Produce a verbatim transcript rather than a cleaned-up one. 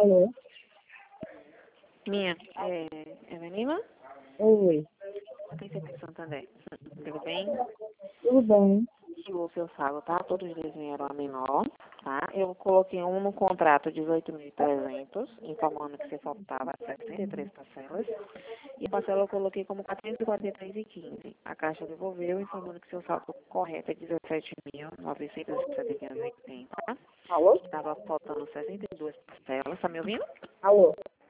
Alô? Minha, é Evelina? Oi, Princesa de Santander. Tudo bem? tudo bem? Chegou o seu saldo, tá? Todos eles vieram a menor, tá? Eu coloquei um no contrato dezoito mil e trezentos, informando que você faltava sessenta e três parcelas. E a parcela eu coloquei como quatrocentos e quarenta e três e quinze. A Caixa devolveu, informando que seu saldo correto é dezessete mil novecentos e setenta e oitenta. Alô? Estava faltando sessenta e duas parcelas. Tá me ouvindo? Alô?